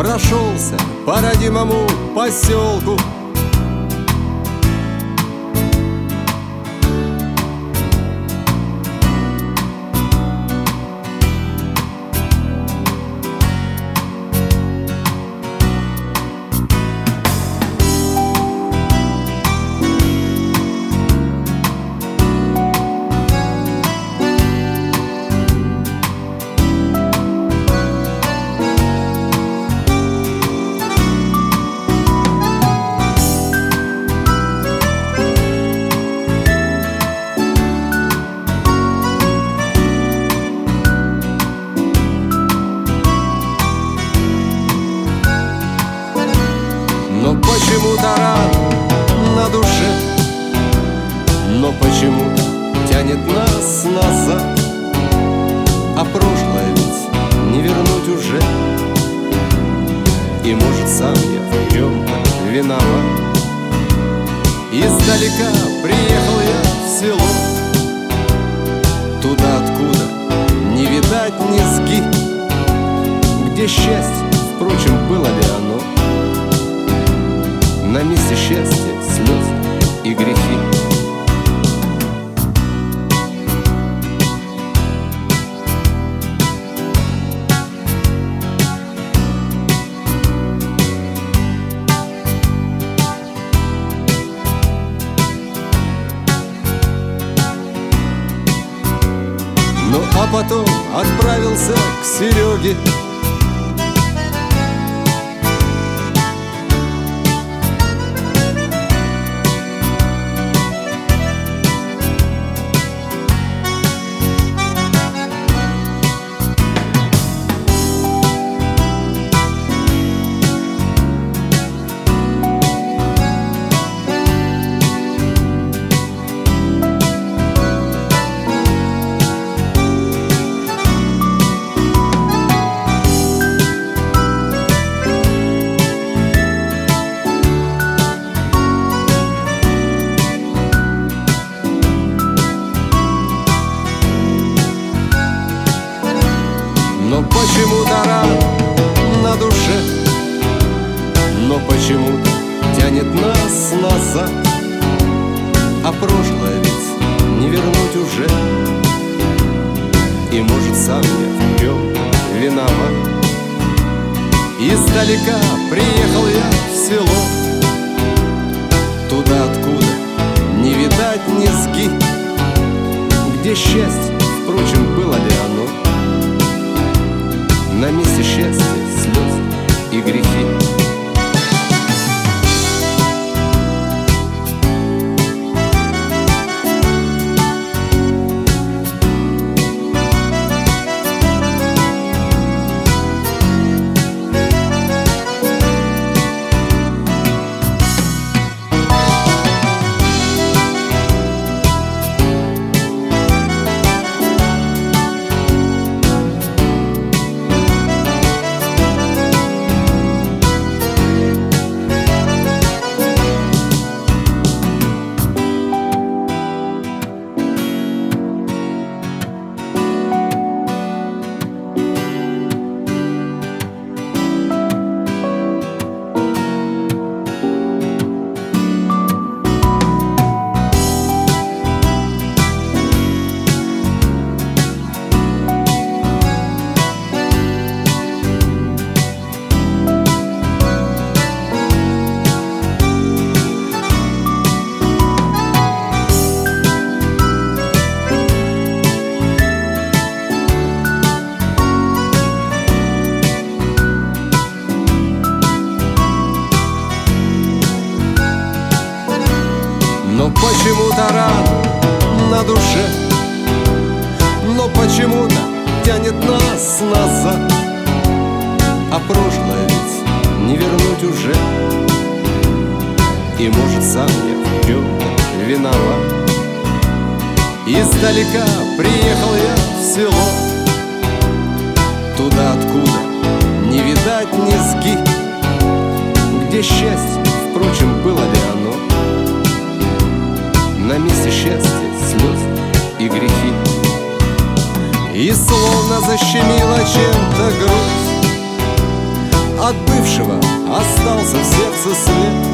прошелся по родимому поселку. Но почему-то рано на душе, но почему-то тянет нас назад. А прошлое ведь не вернуть уже, и может сам я в чем-то виноват. Издалека приехал я в село, туда, откуда не видать низги, где счастье, впрочем, было ли оно? На месте счастья слезы и грехи. Ну а потом отправился к Сереге. Но почему-то рано на душе, но почему-то тянет нас назад. А прошлое ведь не вернуть уже, и может сам я в чем-то виноват. Издалека приехал я в село, туда, откуда не видать низги, где счастье, впрочем, было ли оно? На месте счастья слезы и грехи. Но почему-то рано на душе, но почему-то тянет нас назад. А прошлое ведь не вернуть уже, и может сам я в чем-то виноват. Издалека приехал я в село, туда, откуда не видать низги, где счастье, впрочем, было ли оно? На месте счастья слезы и грехи. И словно защемило чем-то грудь От бывшего остался в сердце след.